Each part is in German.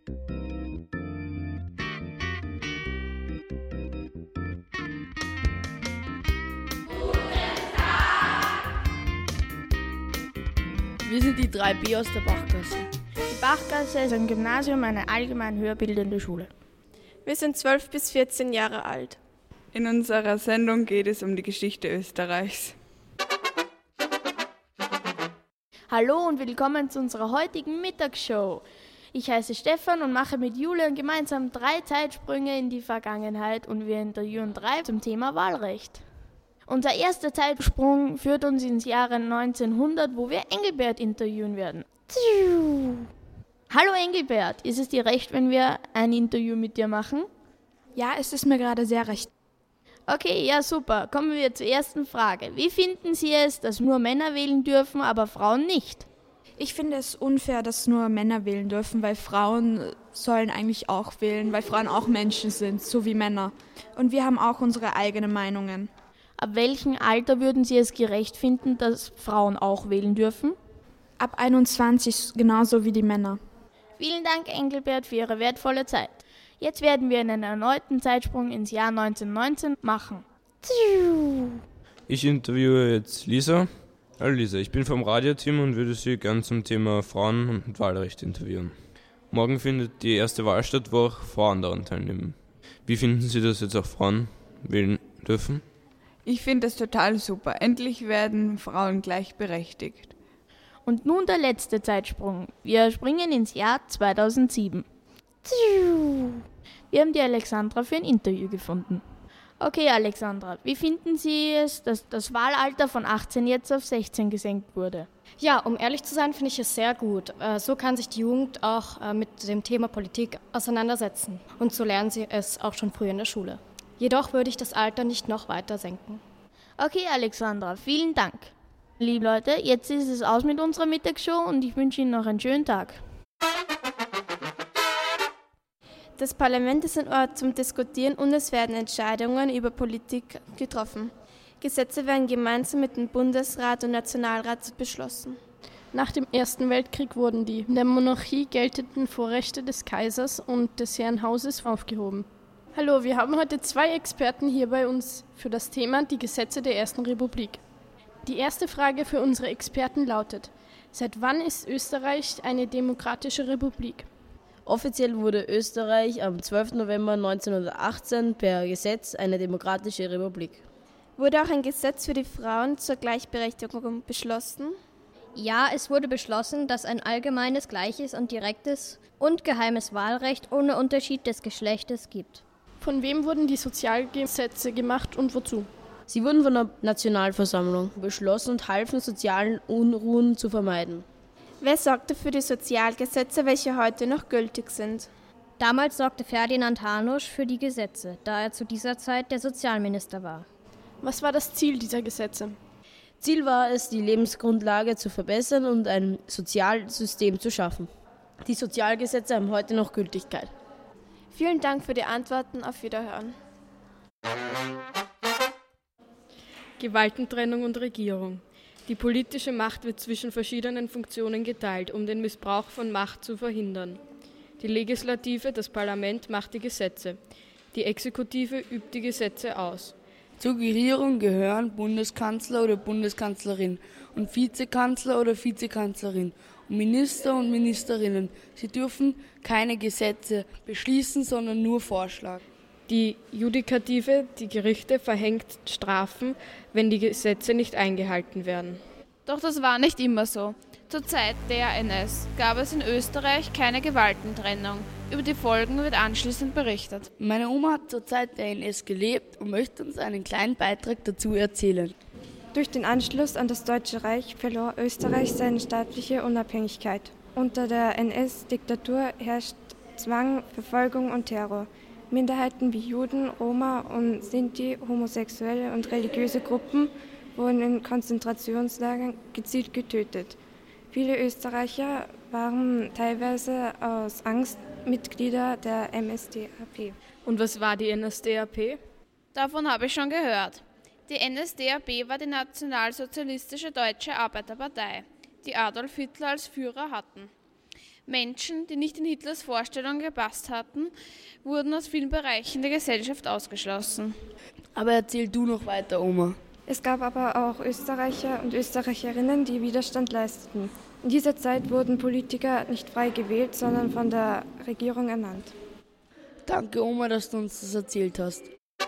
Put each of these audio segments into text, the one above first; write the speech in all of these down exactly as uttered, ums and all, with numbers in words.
Wir sind die drei B aus der Bachgasse. Die Bachgasse ist ein Gymnasium, eine allgemein höherbildende Schule. Wir sind zwölf bis vierzehn Jahre alt. In unserer Sendung geht es um die Geschichte Österreichs. Hallo und willkommen zu unserer heutigen Mittagsshow. Ich heiße Stefan und mache mit Julian gemeinsam drei Zeitsprünge in die Vergangenheit und wir interviewen drei zum Thema Wahlrecht. Unser erster Zeitsprung führt uns ins Jahre neunzehnhundert, wo wir Engelbert interviewen werden. Hallo Engelbert, ist es dir recht, wenn wir ein Interview mit dir machen? Ja, es ist mir gerade sehr recht. Okay, ja super. Kommen wir zur ersten Frage. Wie finden Sie es, dass nur Männer wählen dürfen, aber Frauen nicht? Ich finde es unfair, dass nur Männer wählen dürfen, weil Frauen sollen eigentlich auch wählen, weil Frauen auch Menschen sind, so wie Männer. Und wir haben auch unsere eigenen Meinungen. Ab welchem Alter würden Sie es gerecht finden, dass Frauen auch wählen dürfen? Ab einundzwanzig, genauso wie die Männer. Vielen Dank, Engelbert, für Ihre wertvolle Zeit. Jetzt werden wir einen erneuten Zeitsprung ins Jahr neunzehnhundertneunzehn machen. Ich interviewe jetzt Lisa. Hallo Lisa, ich bin vom Radioteam und würde Sie gern zum Thema Frauen und Wahlrecht interviewen. Morgen findet die erste Wahl statt, wo auch Frauen daran teilnehmen. Wie finden Sie, dass jetzt auch Frauen wählen dürfen? Ich finde das total super. Endlich werden Frauen gleichberechtigt. Und nun der letzte Zeitsprung. Wir springen ins Jahr zweitausendsieben. Wir haben die Alexandra für ein Interview gefunden. Okay, Alexandra, wie finden Sie es, dass das Wahlalter von achtzehn jetzt auf sechzehn gesenkt wurde? Ja, um ehrlich zu sein, finde ich es sehr gut. So kann sich die Jugend auch mit dem Thema Politik auseinandersetzen. Und so lernen sie es auch schon früh in der Schule. Jedoch würde ich das Alter nicht noch weiter senken. Okay, Alexandra, vielen Dank. Liebe Leute, jetzt ist es aus mit unserer Mittagsshow und ich wünsche Ihnen noch einen schönen Tag. Das Parlament ist ein Ort zum Diskutieren und es werden Entscheidungen über Politik getroffen. Gesetze werden gemeinsam mit dem Bundesrat und Nationalrat beschlossen. Nach dem Ersten Weltkrieg wurden die in der Monarchie geltenden Vorrechte des Kaisers und des Herrenhauses aufgehoben. Hallo, wir haben heute zwei Experten hier bei uns für das Thema die Gesetze der Ersten Republik. Die erste Frage für unsere Experten lautet: Seit wann ist Österreich eine demokratische Republik? Offiziell wurde Österreich am zwölften November neunzehnhundertachtzehn per Gesetz eine demokratische Republik. Wurde auch ein Gesetz für die Frauen zur Gleichberechtigung beschlossen? Ja, es wurde beschlossen, dass ein allgemeines, gleiches und direktes und geheimes Wahlrecht ohne Unterschied des Geschlechtes gibt. Von wem wurden die Sozialgesetze gemacht und wozu? Sie wurden von der Nationalversammlung beschlossen und halfen, sozialen Unruhen zu vermeiden. Wer sorgte für die Sozialgesetze, welche heute noch gültig sind? Damals sorgte Ferdinand Hanusch für die Gesetze, da er zu dieser Zeit der Sozialminister war. Was war das Ziel dieser Gesetze? Ziel war es, die Lebensgrundlage zu verbessern und ein Sozialsystem zu schaffen. Die Sozialgesetze haben heute noch Gültigkeit. Vielen Dank für die Antworten. Auf Wiederhören. Gewaltentrennung und Regierung. Die politische Macht wird zwischen verschiedenen Funktionen geteilt, um den Missbrauch von Macht zu verhindern. Die Legislative, das Parlament, macht die Gesetze. Die Exekutive übt die Gesetze aus. Zur Regierung gehören Bundeskanzler oder Bundeskanzlerin und Vizekanzler oder Vizekanzlerin und Minister und Ministerinnen. Sie dürfen keine Gesetze beschließen, sondern nur vorschlagen. Die Judikative, die Gerichte, verhängt Strafen, wenn die Gesetze nicht eingehalten werden. Doch das war nicht immer so. Zur Zeit der N S gab es in Österreich keine Gewaltentrennung. Über die Folgen wird anschließend berichtet. Meine Oma hat zur Zeit der N S gelebt und möchte uns einen kleinen Beitrag dazu erzählen. Durch den Anschluss an das Deutsche Reich verlor Österreich seine staatliche Unabhängigkeit. Unter der N S-Diktatur herrscht Zwang, Verfolgung und Terror. Minderheiten wie Juden, Roma und Sinti, homosexuelle und religiöse Gruppen wurden in Konzentrationslagern gezielt getötet. Viele Österreicher waren teilweise aus Angst Mitglieder der N S D A P. Und was war die N S D A P? Davon habe ich schon gehört. Die N S D A P war die nationalsozialistische Deutsche Arbeiterpartei, die Adolf Hitler als Führer hatten. Menschen, die nicht in Hitlers Vorstellungen gepasst hatten, wurden aus vielen Bereichen der Gesellschaft ausgeschlossen. Aber erzähl du noch weiter, Oma. Es gab aber auch Österreicher und Österreicherinnen, die Widerstand leisteten. In dieser Zeit wurden Politiker nicht frei gewählt, sondern von der Regierung ernannt. Danke, Oma, dass du uns das erzählt hast.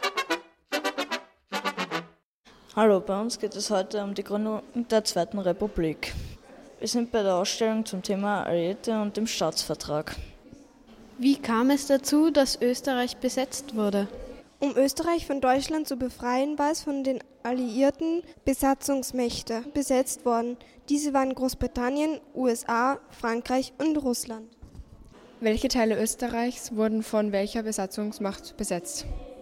Hallo, bei uns geht es heute um die Gründung der Zweiten Republik. Wir sind bei der Ausstellung zum Thema Alliierte und dem Staatsvertrag. Wie kam es dazu, dass Österreich besetzt wurde? Um Österreich von Deutschland zu befreien, war es von den alliierten Besatzungsmächten besetzt worden. Diese waren Großbritannien, U S A, Frankreich und Russland. Welche Teile Österreichs wurden von welcher Besatzungsmacht besetzt?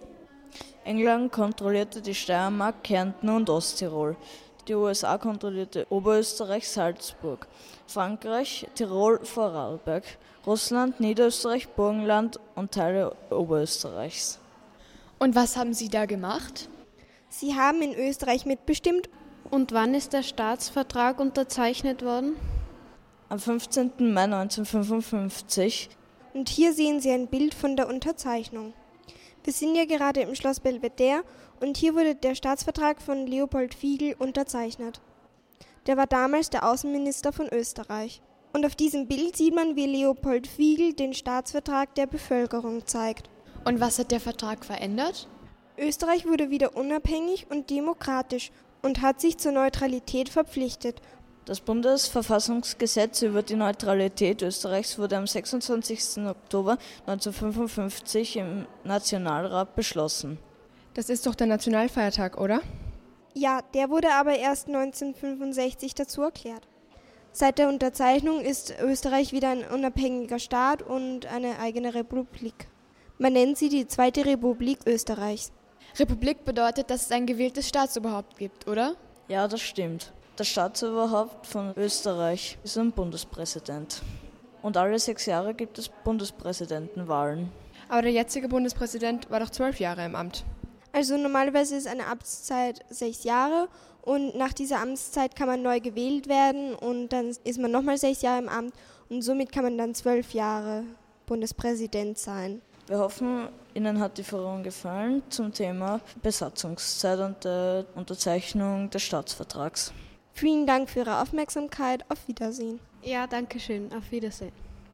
England kontrollierte die Steiermark, Kärnten und Osttirol. Die U S A kontrollierte Oberösterreich, Salzburg. Frankreich, Tirol, Vorarlberg. Russland, Niederösterreich, Burgenland und Teile Oberösterreichs. Und was haben Sie da gemacht? Sie haben in Österreich mitbestimmt. Und wann ist der Staatsvertrag unterzeichnet worden? Am fünfzehnten Mai neunzehnhundertfünfundfünfzig. Und hier sehen Sie ein Bild von der Unterzeichnung. Wir sind ja gerade im Schloss Belvedere und hier wurde der Staatsvertrag von Leopold Figl unterzeichnet. Der war damals der Außenminister von Österreich. Und auf diesem Bild sieht man, wie Leopold Figl den Staatsvertrag der Bevölkerung zeigt. Und was hat der Vertrag verändert? Österreich wurde wieder unabhängig und demokratisch und hat sich zur Neutralität verpflichtet. Das Bundesverfassungsgesetz über die Neutralität Österreichs wurde am sechsundzwanzigsten Oktober neunzehnhundertfünfundfünfzig im Nationalrat beschlossen. Das ist doch der Nationalfeiertag, oder? Ja, der wurde aber erst neunzehnhundertfünfundsechzig dazu erklärt. Seit der Unterzeichnung ist Österreich wieder ein unabhängiger Staat und eine eigene Republik. Man nennt sie die Zweite Republik Österreichs. Republik bedeutet, dass es ein gewähltes Staatsoberhaupt gibt, oder? Ja, das stimmt. Das Staatsoberhaupt von Österreich ist ein Bundespräsident. Und alle sechs Jahre gibt es Bundespräsidentenwahlen. Aber der jetzige Bundespräsident war doch zwölf Jahre im Amt. Also normalerweise ist eine Amtszeit sechs Jahre und nach dieser Amtszeit kann man neu gewählt werden und dann ist man nochmal sechs Jahre im Amt und somit kann man dann zwölf Jahre Bundespräsident sein. Wir hoffen, Ihnen hat die Führung gefallen zum Thema Besatzungszeit und der Unterzeichnung des Staatsvertrags. Vielen Dank für Ihre Aufmerksamkeit. Auf Wiedersehen. Ja, danke schön. Auf Wiedersehen.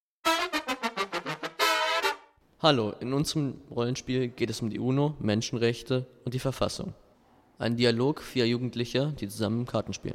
Hallo, in unserem Rollenspiel geht es um die UNO, Menschenrechte und die Verfassung. Ein Dialog vierer Jugendlicher, die zusammen Karten spielen.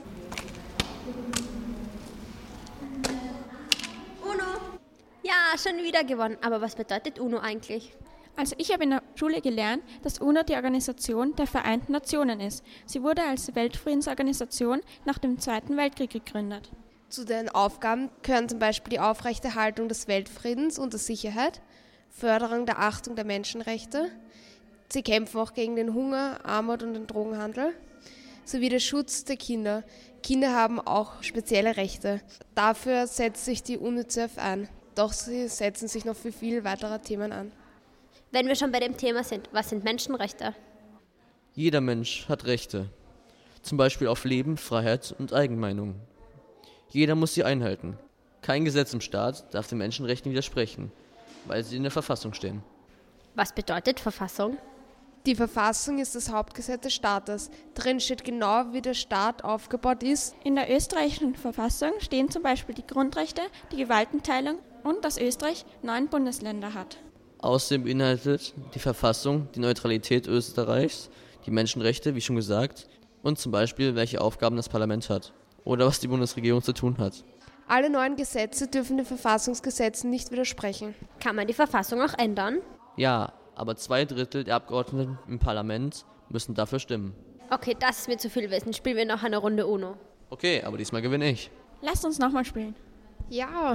UNO! Ja, schon wieder gewonnen. Aber was bedeutet UNO eigentlich? Also ich habe in der Schule gelernt, dass UNO die Organisation der Vereinten Nationen ist. Sie wurde als Weltfriedensorganisation nach dem Zweiten Weltkrieg gegründet. Zu den Aufgaben gehören zum Beispiel die Aufrechterhaltung des Weltfriedens und der Sicherheit, Förderung der Achtung der Menschenrechte. Sie kämpfen auch gegen den Hunger, Armut und den Drogenhandel, sowie der Schutz der Kinder. Kinder haben auch spezielle Rechte. Dafür setzt sich die UNICEF ein. Doch sie setzen sich noch für viele weitere Themen an. Wenn wir schon bei dem Thema sind, was sind Menschenrechte? Jeder Mensch hat Rechte, zum Beispiel auf Leben, Freiheit und Eigenmeinung. Jeder muss sie einhalten. Kein Gesetz im Staat darf den Menschenrechten widersprechen, weil sie in der Verfassung stehen. Was bedeutet Verfassung? Die Verfassung ist das Hauptgesetz des Staates. Darin steht genau, wie der Staat aufgebaut ist. In der österreichischen Verfassung stehen zum Beispiel die Grundrechte, die Gewaltenteilung und dass Österreich neun Bundesländer hat. Außerdem beinhaltet die Verfassung die Neutralität Österreichs, die Menschenrechte, wie schon gesagt, und zum Beispiel, welche Aufgaben das Parlament hat oder was die Bundesregierung zu tun hat. Alle neuen Gesetze dürfen den Verfassungsgesetzen nicht widersprechen. Kann man die Verfassung auch ändern? Ja, aber zwei Drittel der Abgeordneten im Parlament müssen dafür stimmen. Okay, das ist mir zu viel Wissen. Spielen wir noch eine Runde UNO. Okay, aber diesmal gewinne ich. Lasst uns nochmal spielen. Ja.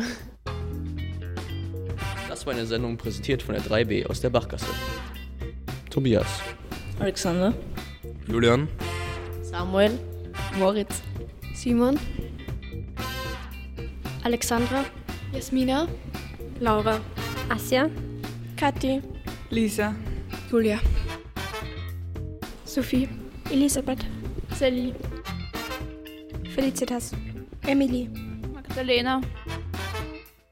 Das war eine Sendung präsentiert von der drei B aus der Bachgasse. Tobias. Alexander. Julian. Samuel. Moritz. Simon. Alexandra. Jasmina. Laura. Asja. Kathi. Lisa. Julia. Sophie. Elisabeth. Sally. Felicitas. Emily. Magdalena.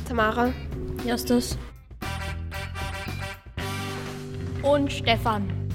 Tamara. Justus. Und Stefan.